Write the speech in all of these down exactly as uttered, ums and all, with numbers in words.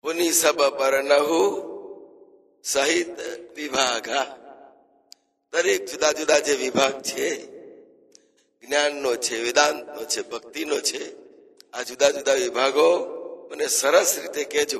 પુનિ સબ પરનહુ સહિત વિભાગા. દરેક જુદા જુદા જે વિભાગ છે, જ્ઞાનનો છે, વેદાંતનો છે, ભક્તિનો છે, આ જુદા જુદા વિભાગો મને સરસ રીતે કહેજો.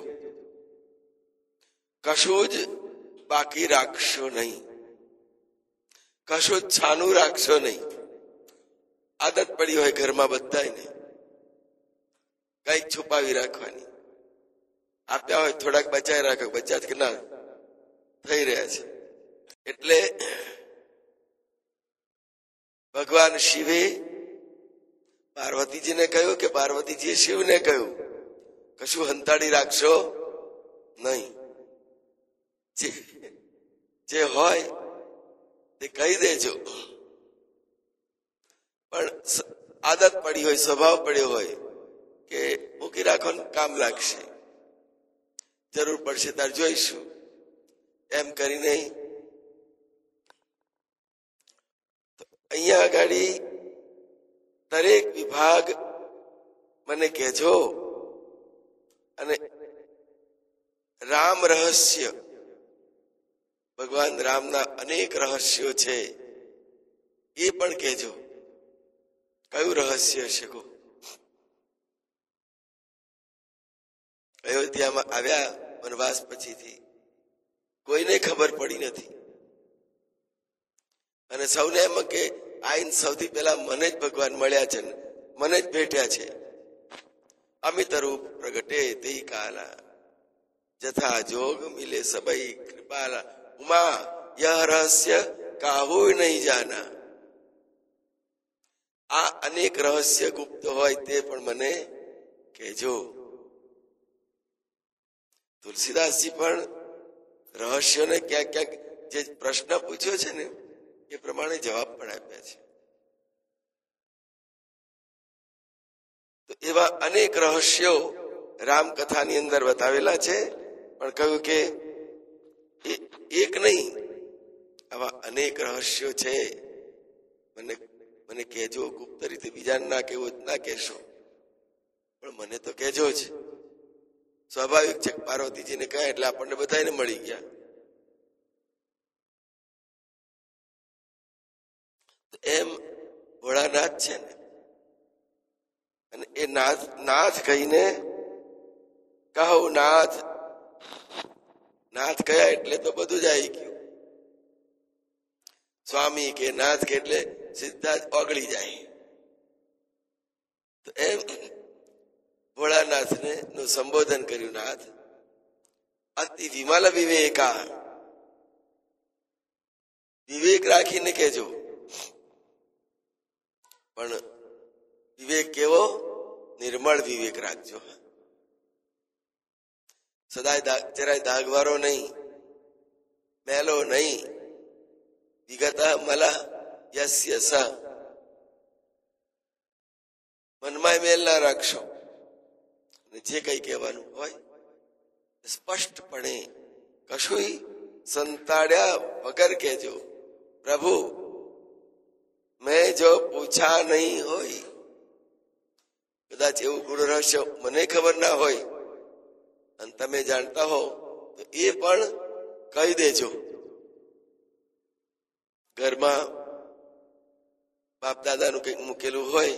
કશું જ બાકી રાખશો નહીં, કશું જ છાનું રાખશો નહીં. આદત પડી હોય ઘરમાં બધાને કઈક છુપાવી રાખવાની, આપ્યા હોય થોડાક બચાવી રાખો, બચા કે ના થઈ રહ્યા છે. એટલે ભગવાન શિવે પાર્વતીજીને કહ્યું કે પાર્વતીજીએ શિવને કહ્યું કશું હંતાડી રાખશો નહીં, જે જે હોય તે કહી દેજો. પણ આદત પડી હોય, સ્વભાવ પડ્યો હોય કે મૂકી રાખો ને કામ લાગશે, જરૂર પડશે તાર જોઈશું, એમ કરીને અહીંયા આગળ દરેક વિભાગ મને કહેજો. અને રામ રહસ્ય, ભગવાન રામના અનેક રહસ્યો છે, એ પણ કહેજો. કયું રહસ્ય છે? કહો. અયોધ્યામાં આવ્યા વનવાસ પછીથી કોઈને ખબર પડી નથી, અને સૌને એમ કે આઈન સૌથી પહેલા મને જ ભગવાન મળ્યા છે, મને જ ભેટ્યા છે. અમિત રૂપ પ્રગટે તે કાલા જથા જોગ મિલે સબઈ કૃપાલા ઉમા યહ રહસ્ય કાહુ નહીં જાના. આ અનેક રહસ્ય ગુપ્ત હોય તે પણ મને કહેજો. તુલસીદાસજી પણ રહસ્યોને ક્યાંક ક્યાંક જે પ્રશ્ન પૂછ્યો છે ને એ પ્રમાણે જવાબ પણ આપ્યા છે. તો એવા અનેક રહસ્યો રામકથાની અંદર બતાવેલા છે, પણ કહ્યું કે એક નહીં, આવા અનેક રહસ્યો છે, મને મને કહેજો. ગુપ્ત રીતે બીજાને ના કહેવું ના કહેશો, પણ મને તો કહેજો જ. સ્વાભાવિક છે, પાર્વતીજીને કહે એટલે આપણને બધાને મળી ગયા. એમ ભોળાનાથ છે ને, અને એ નાથ નાથ કહીને કહો નાથ, નાથ કયા એટલે તો બધું જ આવી ગયું. સ્વામી કે નાથ કે એટલે સીધા જ ઓગળી જાય. તો એમ ભોળાનાથને નું સંબોધન કર્યું. નાથ અતિ વિમલ વિવેકા, વિવેક રાખીને કહેજો. પણ વિવેક કેવો? નિર્મળ વિવેક રાખજો. સદાય જરાય દાગવારો નહીં, મેલો નહીં. વિગત મલ યસ્ય સ, મનમાં મેલ ના રાખશો. જે કઈ કહેવાનું હોય સ્પષ્ટપણે, કશું સંતાડ્યા વગર કહેજો. પ્રભુ મેં જો પૂછા નહીં હોય, કદાચ એવું ગુણ રહસ્ય મને ખબર ના હોય અને તમે જાણતા હો તો એ પણ કહી દેજો. ઘરમાં બાપ દાદાનું કંઈક મૂકેલું હોય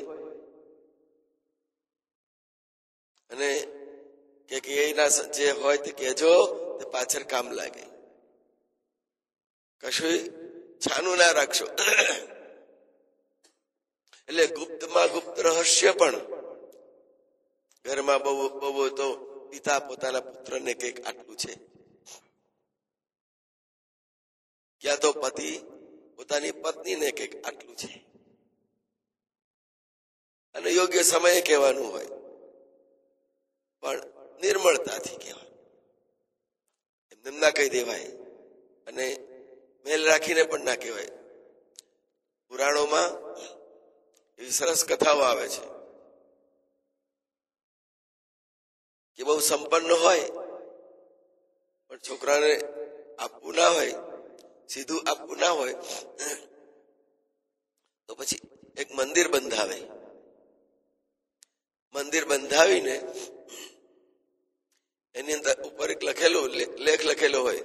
અને કે એના જે હોય તે કહેજો, તે પાછળ કામ લાગે. કશું છાનું ના રાખશો. એટલે ગુપ્તમાં ગુપ્ત રહસ્ય પણ ઘરમાં બહુ બહુ તો પિતા પોતાના પુત્રને કંઈક આટલું છે, ક્યાં તો પતિ પોતાની પત્નીને કંઈક આટલું છે, અને યોગ્ય સમયે કહેવાનું હોય, પણ નિર્મળતાથી કહેવાય. એમને ના કહી દેવાય અને મેલ રાખીને પણ ના કહેવાય. પુરાણોમાં એવી સરસ કથાઓ આવે છે કે બહુ સંપન્ન હોય પણ છોકરાને આપવું ના હોય, સીધું આપવું ના હોય, તો પછી એક મંદિર બંધાવે. મંદિર બંધાવીને એની અંદર ઉપર એક લખેલું લેખ લખેલો હોય,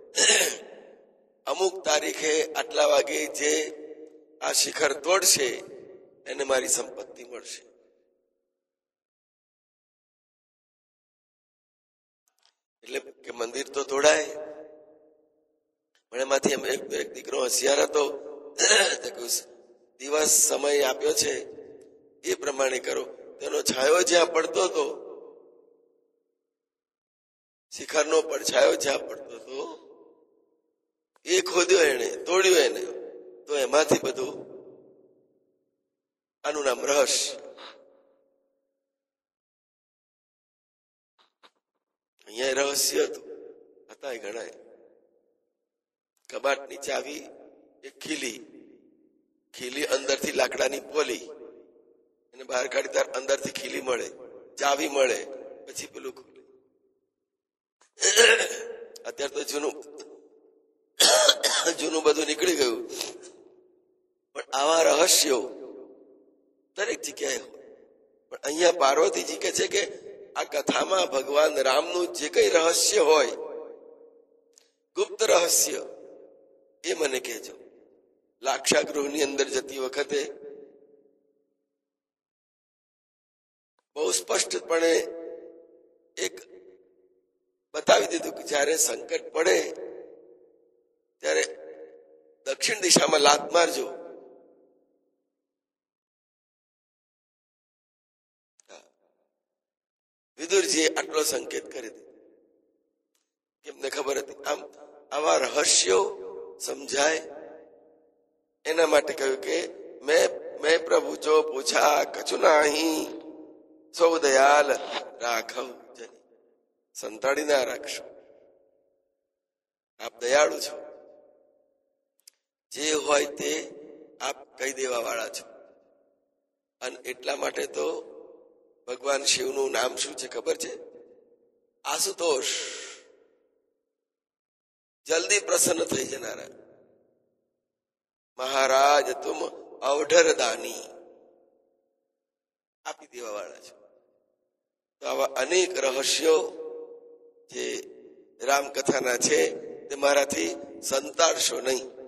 અમુક તારીખે આટલા વાગે જે આ શિખર તોડશે એને મારી સંપત્તિ મળશે. એટલે કે મંદિર તો તોડાય, પણ એમાંથી એમ એક દીકરો હોશિયાર હતો, દિવસ સમય આપ્યો છે એ પ્રમાણે કરો. તેનો છાયો જ્યાં પડતો હતો, શિખરનો પડછાયો જ્યાં પડતો હતો એ ખોદ્યો એને, તોડ્યો એને, તો એમાંથી બધું આનું નામ રહસ્ય. અહીંયા રહસ્ય હતું, હતા ઘણા. કબાટની ચાવી એક ખીલી, ખીલી અંદરથી લાકડાની પોલી, એને બહાર કાઢી તાર અંદરથી ખીલી મળે, ચાવી મળે, પછી પેલું ખુલે. અત્યારે તો જૂનું જૂનું બધું નીકળી ગયું, પણ આવા રહસ્યો દરેક જગ્યાએ હોય. પણ અહીંયા પાર્વતીજી કહે છે કે આ કથામાં ભગવાન રામનું જે કઈ રહસ્ય હોય, ગુપ્ત રહસ્ય, એ મને કહેજો. લાક્ષાગૃહની અંદર જતી વખતે બહુ સ્પષ્ટપણે એક બતાવી દીધું કે જયારે સંકટ પડે ત્યારે દક્ષિણ દિશામાં લાત મારજો. વિદુરજીએ આટલો સંકેત કરી દીધો, એમને ખબર હતી. આમ આવા રહસ્યો સમજાય એના માટે કહ્યું કે મેં મેં પ્રભુ જો પૂછા કછુ નાહી, સૌ દયાલ રાઘવ જની. સંતાડી ના રાખશો, આપ દયાળુ છો, જે હોય તે આપ કહી દેવા વાળા છો. અને એટલા માટે તો ભગવાન શિવનું નામ શું છે ખબર છે? આશુતોષ, જલ્દી પ્રસન્ન થઈ જનારા. મહારાજ તુમ અવઢર દાની, આપી દેવા વાળા છો. તો આવા અનેક રહસ્યો જે રામકથાના છે તે મારાથી સંતાડશો નહીં.